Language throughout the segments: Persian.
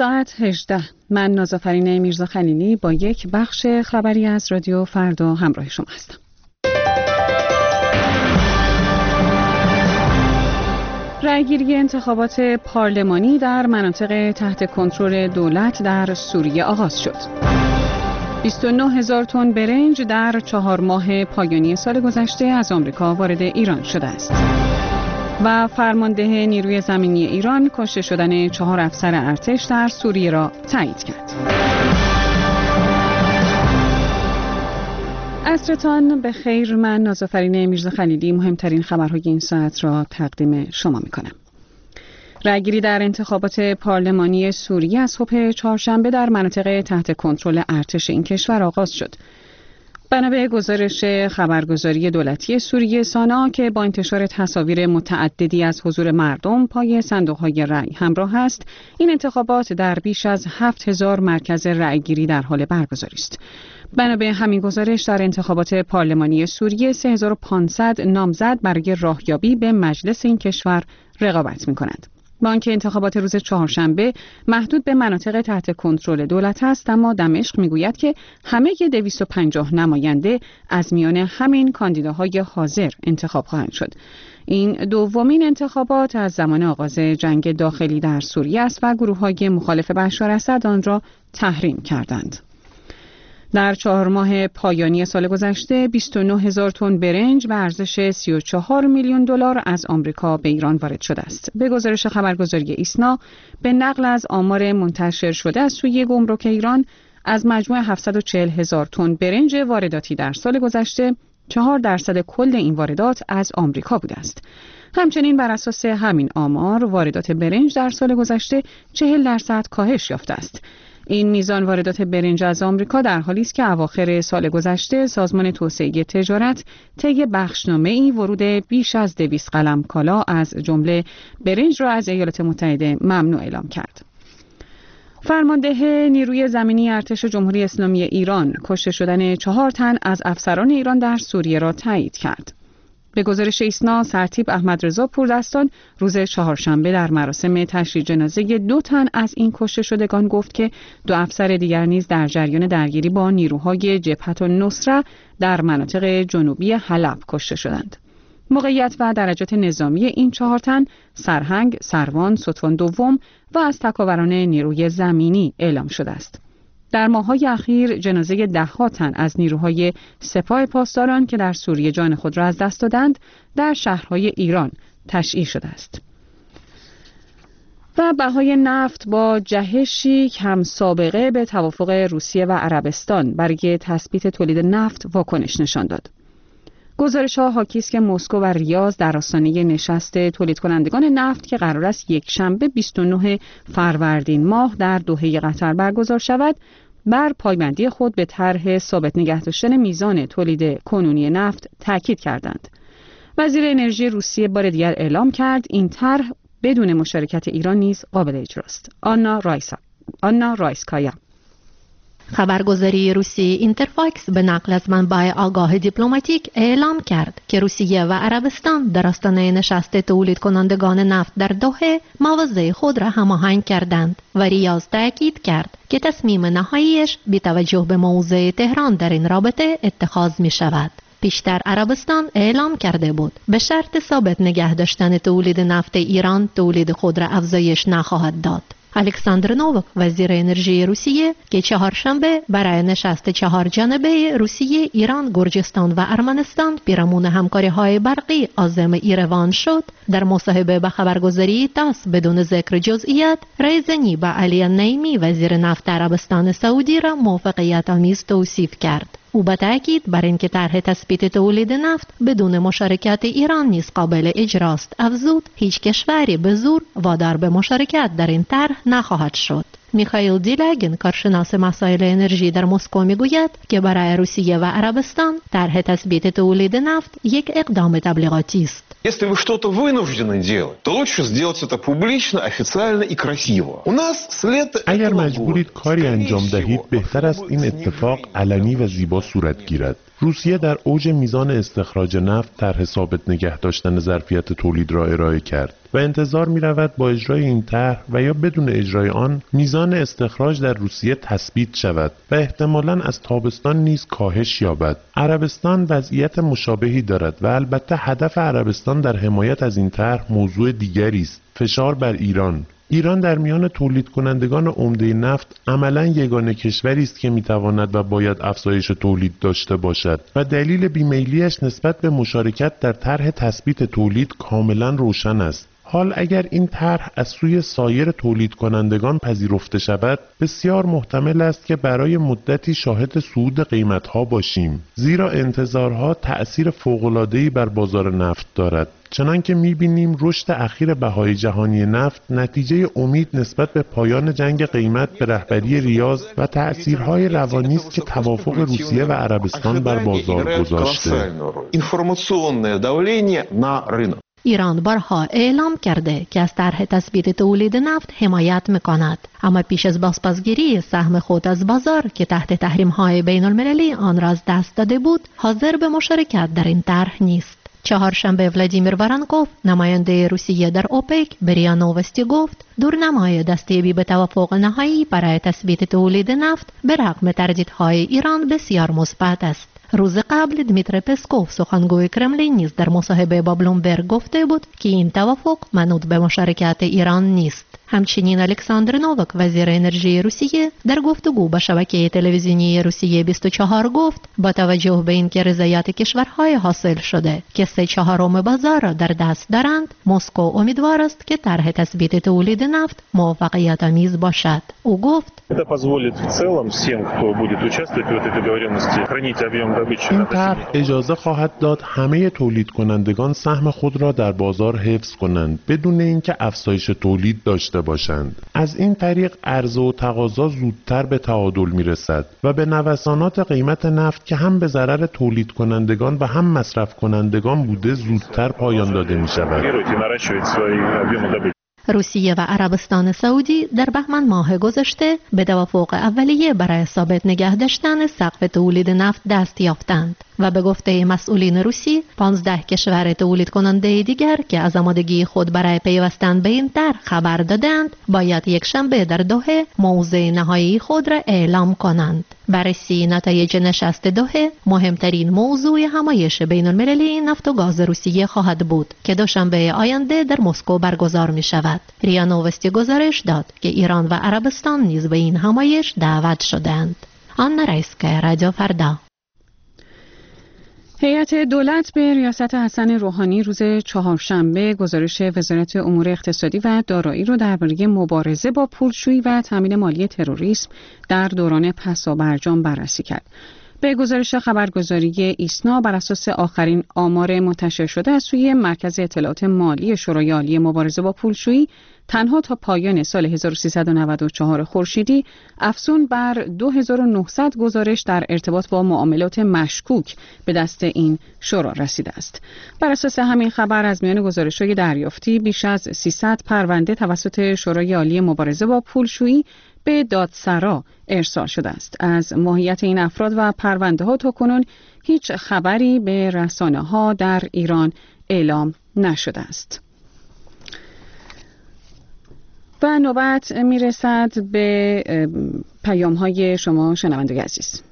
ساعت 18. من نازافرین میرزا خلیلی با یک بخش خبری از رادیو فردا همراه شما هستم. رأیگیری انتخابات پارلمانی در مناطق تحت کنترل دولت در سوریه آغاز شد. 29,000 تن برنج در 4 ماه پایانی سال گذشته از آمریکا وارد ایران شده است. و فرمانده نیروی زمینی ایران کشته شدن 4 افسر ارتش در سوریه را تایید کرد. عصرتان به خیر. من نازافرین میرزا خلیلی مهمترین خبرهای این ساعت را تقدیم شما میکنم. رأیگیری در انتخابات پارلمانی سوریه از صبح چهارشنبه در مناطق تحت کنترل ارتش این کشور آغاز شد. بنا به گزارش خبرگزاری دولتی سوریه سانا که با انتشار تصاویر متعددی از حضور مردم پای صندوق‌های رأی همراه است، این انتخابات در بیش از 7,000 مرکز رأیگیری در حال برگزاری است. بنا به همین گزارش در انتخابات پارلمانی سوریه 3500 نامزد برای راهیابی به مجلس این کشور رقابت می‌کنند. با آنکه انتخابات روز چهارشنبه محدود به مناطق تحت کنترل دولت است، اما دمشق میگوید که همه 250 نماینده از میان همین کاندیداهای حاضر انتخاب خواهند شد. این دومین انتخابات از زمان آغاز جنگ داخلی در سوریه است و گروه‌های مخالف بشار اسد آن را تحریم کردند. در 4 ماه پایانی سال گذشته 29,000 تن برنج به ارزش 34 میلیون دلار از آمریکا به ایران وارد شده است. به گزارش خبرگزاری ایسنا، به نقل از آمار منتشر شده از سوی گمرک ایران، از مجموع 740,000 تن برنج وارداتی در سال گذشته 4% کل این واردات از آمریکا بوده است. همچنین بر اساس همین آمار واردات برنج در سال گذشته 40% کاهش یافته است. این میزان واردات برنج از آمریکا در حالی است که اواخر سال گذشته سازمان توسعه تجارت طی بخشنامه‌ای ورود بیش از 200 قلم کالا از جمله برنج را از ایالات متحده ممنوع اعلام کرد. فرمانده نیروی زمینی ارتش جمهوری اسلامی ایران کشته شدن 4 تن از افسران ایران در سوریه را تایید کرد. به گزارش ایسنا، سرتیپ احمدرضا پوردستان روز چهارشنبه در مراسم تشییع جنازه 2 تن از این کشته شدگان گفت که 2 افسر دیگر نیز در جریان درگیری با نیروهای جبهت النصره در مناطق جنوبی حلب کشته شدند. موقعیت و درجات نظامی این 4 تن سرهنگ، سروان، ستون دوم و از تکاوران نیروی زمینی اعلام شده است. در ماه‌های اخیر جنازه 10 تن از نیروهای سپاه پاسداران که در سوریه جان خود را از دست دادند در شهرهای ایران تشییع شده است. و بهای نفت با جهشی کم سابقه به توافق روسیه و عربستان برای تثبیت تولید نفت واکنش نشان داد. گزارش‌ها حاکی است که مسکو و ریاض در آستانه نشست تولید کنندگان نفت که قرار است یک شنبه 29 فروردین ماه در دوحه قطر برگزار شود، بر پایبندی خود به طرح ثابت نگه داشتن میزان تولید کنونی نفت تاکید کردند. وزیر انرژی روسیه بار دیگر اعلام کرد این طرح بدون مشارکت ایران نیز قابل اجراست. آنا رایسکایا. خبرگزاری روسی اینترفاکس به نقل از منبع آگاه دیپلماتیک اعلام کرد که روسیه و عربستان در آستانه نشست تولید کنندگان نفت در دوحه مواضع خود را هماهنگ کردند و ریاض تاکید کرد که تصمیم نهاییش بی توجه به موضع تهران در این رابطه اتخاذ می شود. پیشتر عربستان اعلام کرده بود به شرط ثابت نگه داشتن تولید نفت ایران تولید خود را افزایش نخواهد داد. الکساندر نووک وزیر انرژی روسیه که چهارشنبه برای نشست 4 جانبه روسیه، ایران، گرجستان و ارمنستان پیرامون همکاری‌های برقی عازم ایروان شد، در مصاحبه به خبرگزاری تاس بدون ذکر جزئیات رایزنی با علی نیمی وزیر نفت عربستان سعودی را موافقت آمیز توصیف کرد. او با تأکید بر اینکه طرح تثبیت تولید نفت بدون مشارکت ایران نیز قابل اجراست افزود هیچ کشوری به زور وادار به مشارکت در این طرح نخواهد شد. میخائیل دیلاگین کارشناس مسائل انرژی در مسکو میگوید که برای روسیه و عربستان طرح تثبیت تولید نفت یک اقدام تبلیغاتی است. Если вы что-то вынуждены делать, то лучше сделать это публично, официально и красиво. У нас след اگر مجبورید کاری انجام دهید بهتر است این اتفاق علنی و زیبا صورت گیرد. روسیه در اوج میزان استخراج نفت طرح ثابت نگه داشتن ظرفیت تولید را ارائه کرد. و انتظار می رود با اجرای این طرح و یا بدون اجرای آن میزان استخراج در روسیه تثبیت شود و احتمالاً از تابستان نیز کاهش یابد. عربستان وضعیت مشابهی دارد و البته هدف عربستان در حمایت از این طرح موضوع دیگری است: فشار بر ایران. ایران در میان تولید کنندگان عمده نفت عملاً یگانه کشوری است که میتواند و باید افزایش تولید داشته باشد و دلیل بیمیلیش نسبت به مشارکت در طرح تثبیت تولید کاملاً روشن است. حال اگر این طرح از سوی سایر تولید کنندگان پذیرفته شود، بسیار محتمل است که برای مدتی شاهد صعود قیمت‌ها باشیم، زیرا انتظارها تأثیر فوق‌العاده‌ای بر بازار نفت دارد. چنانکه می‌بینیم رشد اخیر بهای جهانی نفت نتیجه امید نسبت به پایان جنگ قیمت به رهبری ریاض و تأثیرهای روانی است که توافق روسیه و عربستان بر بازار گذاشته. ایران بارها اعلام کرده که از طرح تثبیت تولید نفت حمایت می‌کند، اما پیش از بازپسگیری سهم خود از بازار که تحت تحریم‌های بین‌المللی آن را از دست داده بود، حاضر به مشارکت در این طرح نیست. چهارشنبه ولادیمیر وارنکوف، نماینده روسیه در اوپک، به ریا نووستی گفت دورنمای دستیابی به توافق نهایی برای تثبیت تولید نفت به رغم تردیدهای ایران بسیار مثبت است. روز قبل دمیتر پسکوف، سخنگوی کرملین، نیز در مصاحبه با بلومبرگ گفته بود که این توافق منوط به مشارکت ایران نیست. همچنین الکساندر نووک، وزیر انرژی روسیه، در گفتگو با شبکه تلویزیونی روسیه 24 گفت با توجه به اینکه رضایت کشورهای حاصل شده که 3/4 بازار را در دست دارند، مسکو امیدوار است که طرح تثبیت تولید نفت موفقیت آمیز باشد. او گفت این طرح اجازه خواهد داد همه تولید کنندگان سهم خود را در بازار حفظ کنند بدون اینکه افزایش تولید داشته باشند. از این طریق عرضه و تقاضا زودتر به تعادل میرسد و به نوسانات قیمت نفت که هم به ضرر تولید کنندگان و هم مصرف کنندگان بوده زودتر پایان داده می شود. روسیه و عربستان سعودی در بهمن ماه گذشته به توافق اولیه برای ثابت نگه داشتن سقف تولید نفت دست یافتند و به گفته مسئولین روسی 15 کشور تولید کننده دیگر که از آمادگی خود برای پیوستن به این طرح خبر دادند باید یک شنبه در دوحه موضع نهایی خود را اعلام کنند. بررسی نتایج نشست دوحه مهمترین موضوع همایش بین المللی نفت و گاز روسیه خواهد بود که دوشنبه آینده در مسکو برگزار می شود. ریا نووستی گزارش داد که ایران و عربستان نیز به این همایش دعوت شدند. آنا رایسکا، رادیو فردا. هیئت دولت به ریاست حسن روحانی روز چهارشنبه گزارش وزارت امور اقتصادی و دارایی را درباره مبارزه با پولشویی و تامین مالی تروریسم در دوران پسابرجام بررسی کرد. به گزارش خبرگزاری ایسنا بر اساس آخرین آمار منتشر شده از سوی مرکز اطلاعات مالی شورای عالی مبارزه با پولشویی، تنها تا پایان سال 1394 خورشیدی افزون بر 2900 گزارش در ارتباط با معاملات مشکوک به دست این شورا رسیده است. بر اساس همین خبر از میان گزارش‌های دریافتی بیش از 300 پرونده توسط شورای عالی مبارزه با پولشویی به دادسرا ارسال شده است. از ماهیت این افراد و پرونده‌ها تاکنون هیچ خبری به رسانه‌ها در ایران اعلام نشده است. و نوبت میرسد به پیام‌های شما شنوندگان عزیز.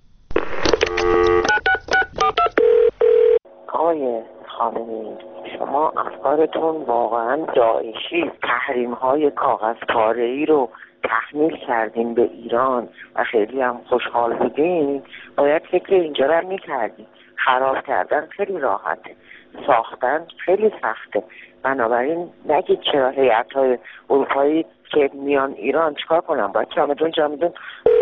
آقای خامنه‌ای، شما افکارتون واقعا داعشی، تحریم‌های کاغذپاره‌ای رو تحمیل کردین به ایران و خیلی هم خوشحال بودین. باید فکر اینجا رو می‌کردین. خراب کردن خیلی راحته، ساختن خیلی سخته. بنابراین نگید چرا هیئت‌های اروپایی که میان ایران چیکار کنن، باید چمدون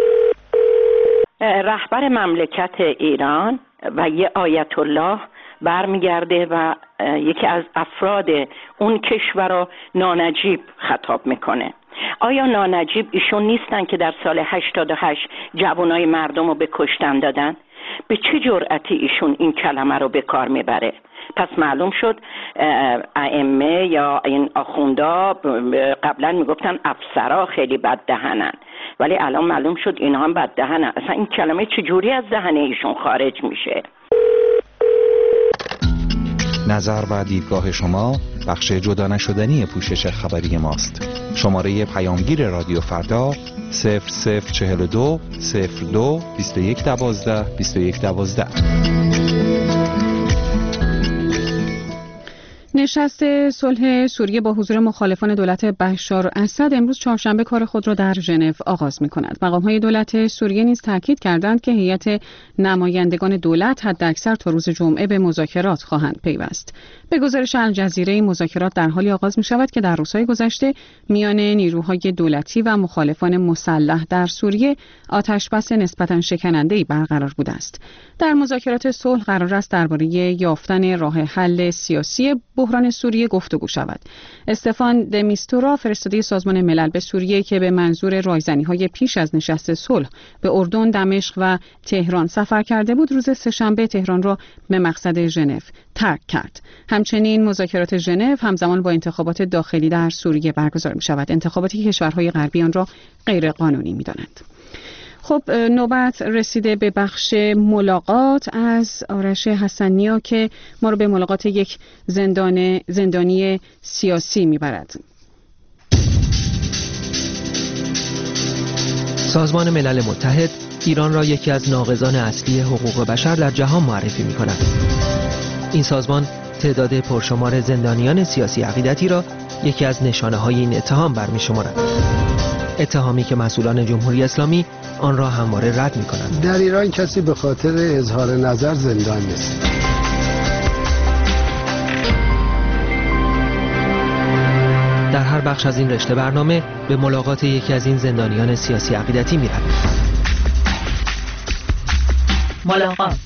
رهبر مملکت ایران و یه آیت الله برمیگرده و یکی از افراد اون کشور رو نانجیب خطاب میکنه. آیا نانجیب ایشون نیستن که در سال 88 جوانای مردم رو به کشتن دادن؟ به چه جرأتی ایشون این کلمه رو به کار میبره؟ پس معلوم شد ائمه یا این آخوندا قبلا میگفتن افسرا خیلی بد دهنن، ولی الان معلوم شد اینا هم بد دهنن. اصلا این کلمه چجوری از دهن ایشون خارج میشه؟ نظر و دیدگاه شما بخش جدا نشدنی پوشش خبری ماست. شماره پیامگیر رادیو فردا 0042 02 2112 2112. نشست صلح سوریه با حضور مخالفان دولت بشار اسد امروز چهارشنبه کار خود را در ژنو آغاز می‌کند. مقام‌های دولت سوریه نیز تاکید کردند که هیئت نمایندگان دولت حداکثر تا روز جمعه به مذاکرات خواهند پیوست. به گزارش الجزیره این مذاکرات در حالی آغاز می‌شود که در روزهای گذشته میان نیروهای دولتی و مخالفان مسلح در سوریه آتشبس نسبتاً شکننده‌ای برقرار بوده است. در مذاکرات صلح قرار است درباره یافتن راه حل سیاسی بحران سوریه گفتگو شود. استفان د میستورا فرستاده سازمان ملل به سوریه که به منظور رایزنی‌های پیش از نشست صلح به اردن، دمشق و تهران سفر کرده بود، روز سه‌شنبه تهران را به مقصد ژنو ترک کرد. همچنین مذاکرات ژنو همزمان با انتخابات داخلی در سوریه برگزار می‌شود، انتخاباتی که کشورهای غربی آن را غیر قانونی می‌دانند. خب نوبت رسیده به بخش ملاقات از آرش حسنیا که ما رو به ملاقات یک زندانی سیاسی میبرد. سازمان ملل متحد ایران را یکی از ناقضان اصلی حقوق بشر در جهان معرفی می‌کند. این سازمان تعداد پرشمار زندانیان سیاسی عقیدتی را یکی از نشانه‌های این اتهام برمی‌شمارد. اتهامی که مسئولان جمهوری اسلامی آن را همواره رد می‌کنند. در ایران کسی به خاطر اظهار نظر زندان نیست. در هر بخش از این رشته برنامه به ملاقات یکی از این زندانیان سیاسی عقیدتی می‌رویم. ملاقات.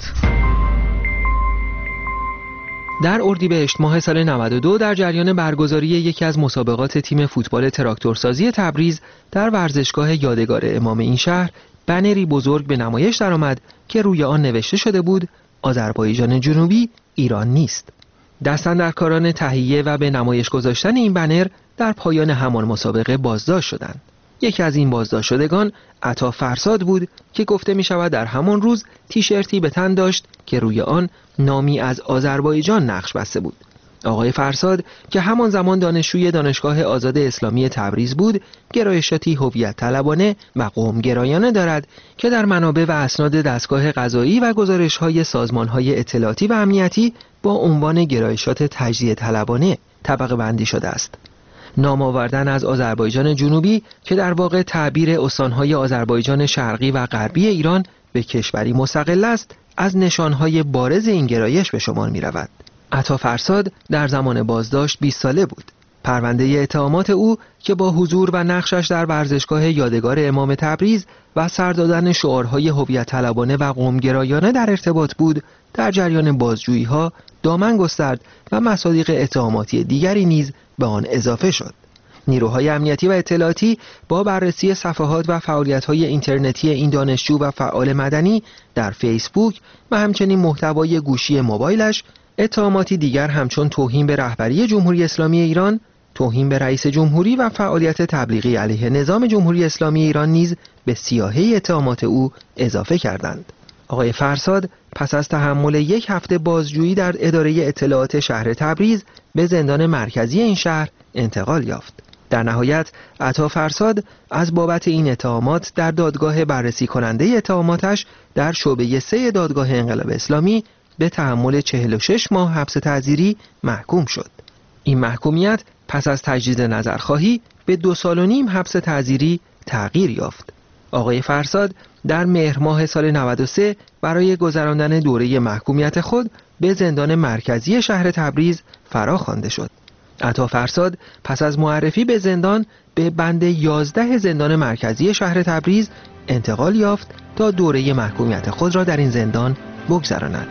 در اردیبهشت ماه سال 92 در جریان برگزاری یکی از مسابقات تیم فوتبال تراکتورسازی تبریز در ورزشگاه یادگار امام این شهر بنری بزرگ به نمایش درآمد که روی آن نوشته شده بود آذربایجان جنوبی ایران نیست. دستاندرکاران تهیه و به نمایش گذاشتن این بنر در پایان همان مسابقه بازداشت شدند. یکی از این بازداشت شدگان عطا فرساد بود که گفته می شود در همان روز تیشرتی به تن داشت که روی آن نامی از آذربایجان نقش بسته بود. آقای فرساد که همان زمان دانشجوی دانشگاه آزاد اسلامی تبریز بود، گرایشاتی هویت طلبانه و قوم گرایانه دارد که در منابع و اسناد دستگاه قضایی و گزارش‌های سازمان‌های اطلاعاتی و امنیتی با عنوان گرایشات تجزیه طلبانه طبقه بندی شده است. نام آوردن از آذربایجان جنوبی که در واقع تعبیر استانهای آذربایجان شرقی و غربی ایران به کشوری مستقل است، از نشانهای بارز این گرایش به شمار می رود. عطا فرساد در زمان بازداشت 20 ساله بود. پرونده اتهامات او که با حضور و نقشش در ورزشگاه یادگار امام تبریز و سر دادن شعارهای هویت طلبانه و قومگرایانه در ارتباط بود، در جریان بازجویی‌ها دامن گسترد و مصادیق اتهاماتی دیگری نیز به آن اضافه شد. نیروهای امنیتی و اطلاعاتی با بررسی صفحات و فعالیت‌های اینترنتی این دانشجو و فعال مدنی در فیسبوک و همچنین محتوای گوشی موبایلش، اتهاماتی دیگر همچون توهین به رهبری جمهوری اسلامی ایران، توهین به رئیس جمهوری و فعالیت تبلیغی علیه نظام جمهوری اسلامی ایران نیز به سیاهه اتهامات او اضافه کردند. آقای فرساد پس از تحمل 1 هفته بازجویی در اداره اطلاعات شهر تبریز به زندان مرکزی این شهر انتقال یافت. در نهایت عطا فرساد از بابت این اتهامات در دادگاه بررسی کننده اتهاماتش در شعبه 3 دادگاه انقلاب اسلامی به تحمل 46 ماه حبس تعزیری محکوم شد. این محکومیت پس از تجدید نظرخواهی به 2.5 سال حبس تعزیری تغییر یافت. آقای فرساد در مهر ماه سال 93 برای گذراندن دوره محکومیت خود به زندان مرکزی شهر تبریز فرا خوانده شد. عطا فرساد پس از معرفی به زندان به بند 11 زندان مرکزی شهر تبریز انتقال یافت تا دوره محکومیت خود را در این زندان بگذراند.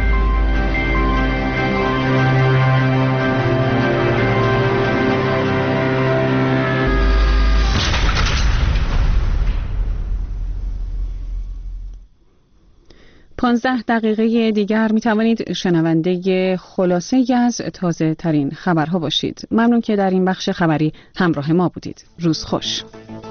پانزده دقیقه دیگر می توانید شنونده خلاصه از تازه ترین خبرها باشید. ممنون که در این بخش خبری همراه ما بودید. روز خوش.